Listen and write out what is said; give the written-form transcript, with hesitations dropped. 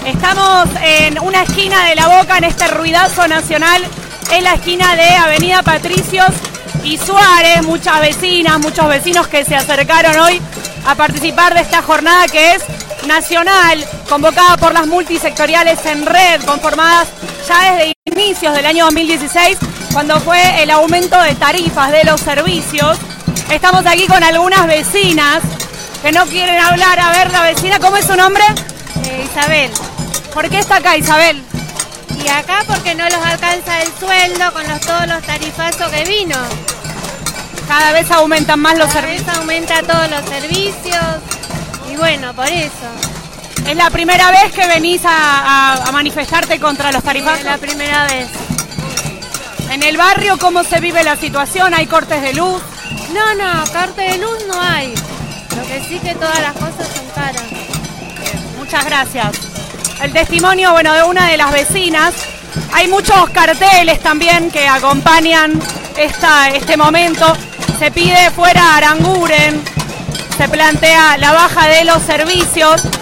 Estamos en una esquina de La Boca, en este ruidazo nacional, en la esquina de Avenida Patricios y Suárez. Muchas vecinas, muchos vecinos que se acercaron hoy a participar de esta jornada que es nacional, convocada por las multisectoriales en red, conformadas ya desde inicios del año 2016, cuando fue el aumento de tarifas de los servicios. Estamos aquí con algunas vecinas que no quieren hablar. A ver, la vecina, ¿cómo es su nombre? Isabel. ¿Por qué está acá, Isabel? Y acá porque no los alcanza el sueldo con todos los tarifazos que vino. Cada vez aumentan más los servicios. Cada vez aumenta todos los servicios y bueno, por eso. ¿Es la primera vez que venís a manifestarte contra los tarifazos? Sí, es la primera vez. ¿En el barrio cómo se vive la situación? ¿Hay cortes de luz? No, corte de luz no hay. Lo que sí que todas las cosas son caras. Muchas gracias. El testimonio, bueno, de una de las vecinas. Hay muchos carteles también que acompañan este momento. Se pide fuera Aranguren, se plantea la baja de los servicios.